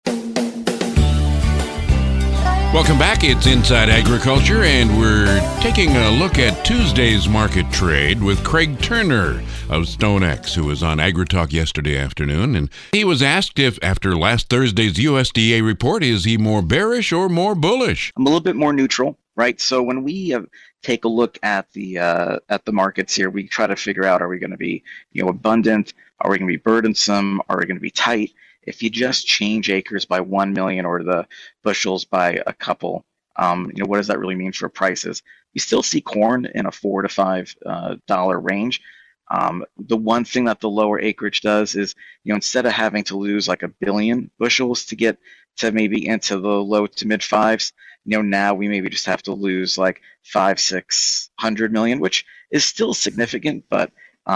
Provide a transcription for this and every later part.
Welcome back. It's Inside Agriculture, and we're taking a look at Tuesday's market trade with Craig Turner of StoneX, who was on AgriTalk yesterday afternoon. And he was asked if, after last Thursday's USDA report, is he more bearish or more bullish? I'm a little bit more neutral, right? So when we take a look at the markets here, we try to figure out, are we going to be abundant? Are we going to be burdensome? Are we going to be tight? If you just change acres by 1 million or the bushels by a couple, what does that really mean for prices? You still see corn in a $4 to $5 range. The one thing that the lower acreage does is, instead of having to lose like 1 billion bushels to get to maybe into the low to mid fives, now we maybe just have to lose like 500-600 million, which is still significant, but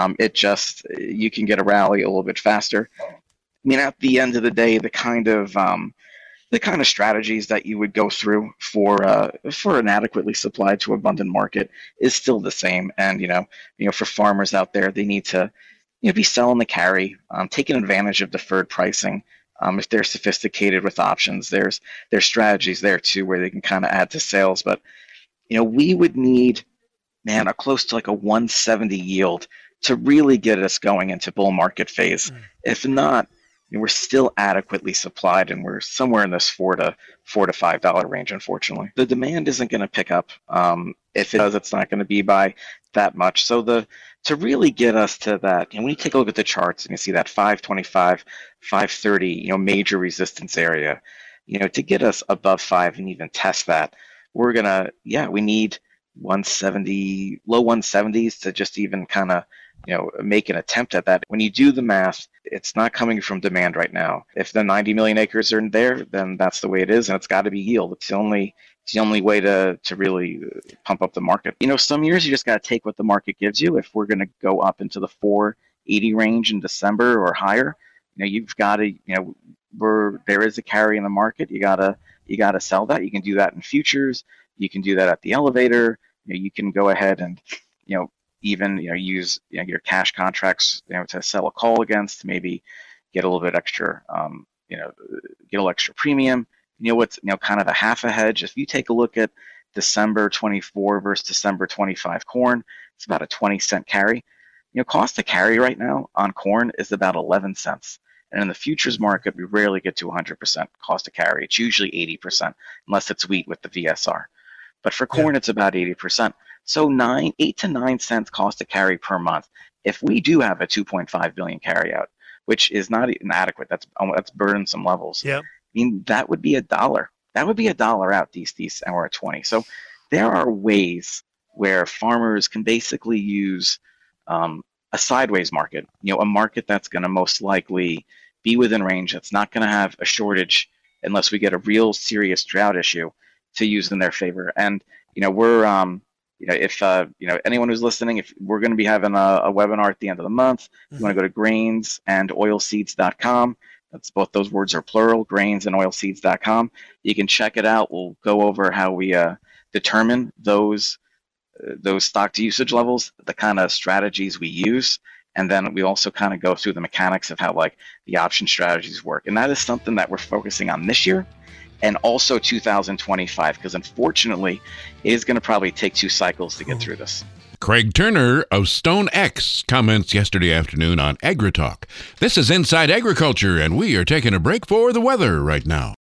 you can get a rally a little bit faster. At the end of the day, the kind of strategies that you would go through for an adequately supplied to abundant market is still the same. And for farmers out there, they need to be selling the carry, taking advantage of deferred pricing. If they're sophisticated with options, there's strategies there too where they can kind of add to sales. But we would need a close to like a 170 yield to really get us going into bull market phase. If not, we're still adequately supplied, and we're somewhere in this $4 to $5 range, unfortunately. The demand isn't going to pick up. If it does, it's not going to be by that much. So to really get us to that, when you take a look at the charts and you see that 525, 530, major resistance area, to get us above 5 and even test that, we need 170, low 170s to just even kind of make an attempt at that. When you do the math, it's not coming from demand right now. If the 90 million acres are in there, then that's the way it is, and it's got to be yield. It's the only way to really pump up the market. Some years you just got to take what the market gives you. If we're going to go up into the 480 range in December or higher, you've got to, there is a carry in the market. You gotta sell that. You can do that in futures. You can do that at the elevator. You can go ahead and even use your cash contracts to sell a call against, to maybe get a little bit extra get a little extra premium. What's kind of a half a hedge. If you take a look at December 24 versus December 25 corn, it's about a 20-cent carry. Cost to carry right now on corn is about 11 cents. And in the futures market, we rarely get to 100% cost to carry. It's usually 80%, unless it's wheat with the VSR. But for corn, it's about 80%. So 8 to 9 cents cost to carry per month. If we do have a 2.5 billion carryout, which is not inadequate, that's burdensome levels. Yeah. That would be $1. That would be $1 out these, and we're at 20. So there are ways where farmers can basically use a sideways market, a market that's going to most likely be within range, that's not going to have a shortage unless we get a real serious drought issue, to use in their favor. And we're if anyone who's listening, if we're going to be having a webinar at the end of the month, you want to go to grainsandoilseeds.com. That's both those words are plural, grainsandoilseeds.com. You can check it out. We'll go over how we determine those stock to usage levels, the kind of strategies we use, and then we also kind of go through the mechanics of how the option strategies work. And that is something that we're focusing on this year, and also 2025, because unfortunately, it is going to probably take 2 cycles to get through this. Craig Turner of StoneX comments yesterday afternoon on AgriTalk. This is Inside Agriculture, and we are taking a break for the weather right now.